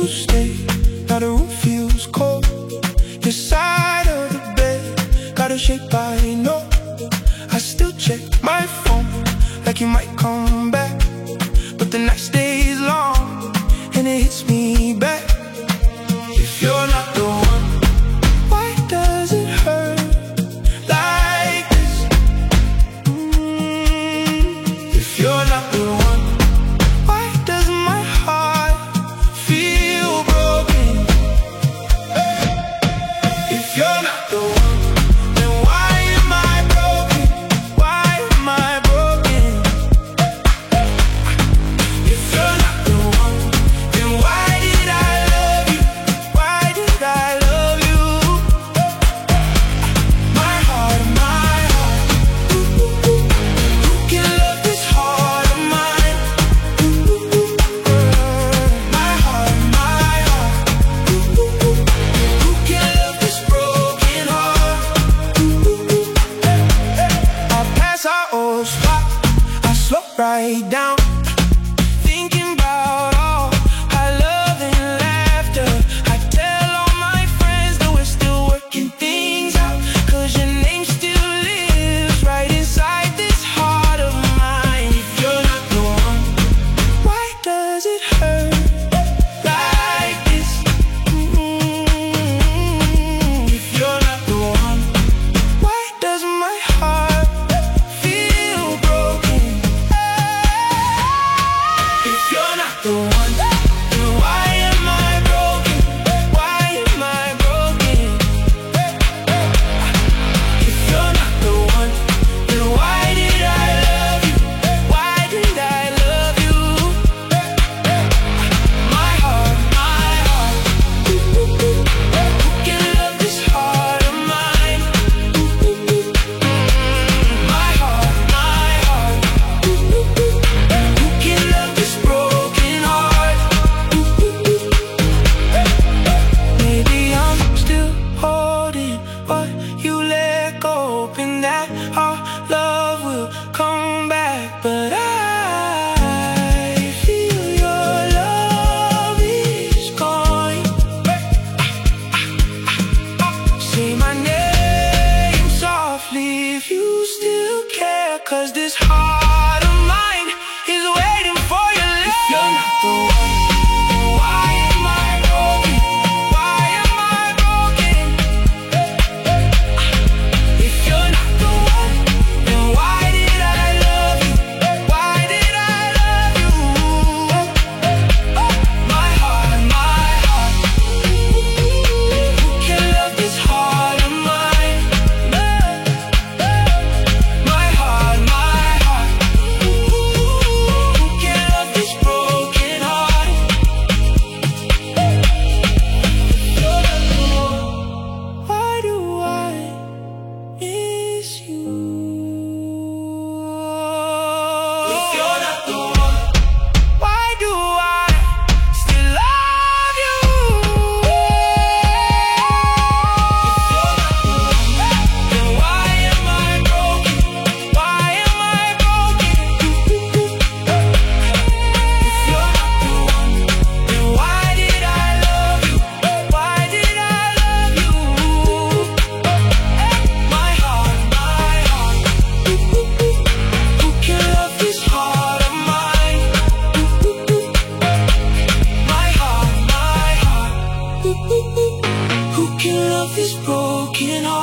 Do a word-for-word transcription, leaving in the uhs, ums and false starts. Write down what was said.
you stay. Now the room feels cold. Your side of the bed got a shape I know. I still check my phone like you might come back, but the night stays long and it hits me back. If you're not the one, why does it hurt like this? mm, If you're not the one, why does my heart feel broken? If you're not the one, then why am I broken? Why am I broken? If you're not the one, then why did I love you? Why did I love you? My heart, my heart, who can love this heart of mine? My heart, my heart, who can love this broken heart? I pass our old spot, I slow right down, thinking about all our love and laughter. I tell all my friends that we're still working things out, 'cause your name still lives right inside this heart of mine. If you're not the one, why does it hurt like this? mm If you're not the one, why does my heart feel broken? If you're not the one, then why am I broken? Why am I broken? If you're not the one, then why did I love you? Why did I love you? My heart, my heart, who can love this heart of mine? My heart, my heart, who can love this broken heart? Maybe I'm still holding what you let go, hoping that our love will come back. But I feel your love is gone. Say my name softly if you still care, 'cause this heart of mine is waiting for your love. If you're not the one, then why am I broken? Why am I broken? If you're not the one, then why did I love you? Why did I love you? My heart, my heart, who can love this heart of mine? My heart, my heart, who can love this broken heart? Why do I miss you? If you're not the one, why do I still love you? If you're not the one, then why am I broken? Why am I broken? If you're not the one, then why did I love you? Why did I love you? My heart, my heart, who can love this heart of mine? My heart, my heart, who can love this broken heart?